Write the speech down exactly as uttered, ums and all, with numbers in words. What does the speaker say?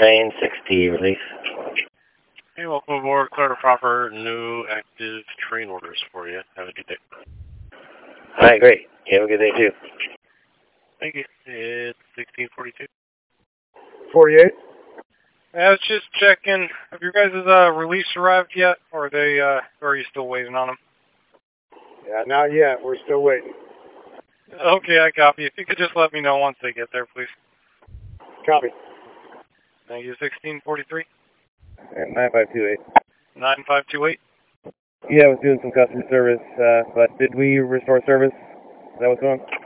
train, six T, release. Hey, welcome aboard. Clear to proper new active train orders for you. Have a good day. All right, great. You have a good day, too. Thank you. It's sixteen forty-two. forty-eight. I was just checking. Have your guys' uh, release arrived yet, or are they? Uh, or are you still waiting on them? Yeah, not yet. We're still waiting. Okay, I copy. If you could just let me know once they get there, please. Copy. Thank you. sixteen forty-three. nine five two eight. nine five two eight. Yeah, I was doing some customer service, uh, but did we restore service? Is that what's going on?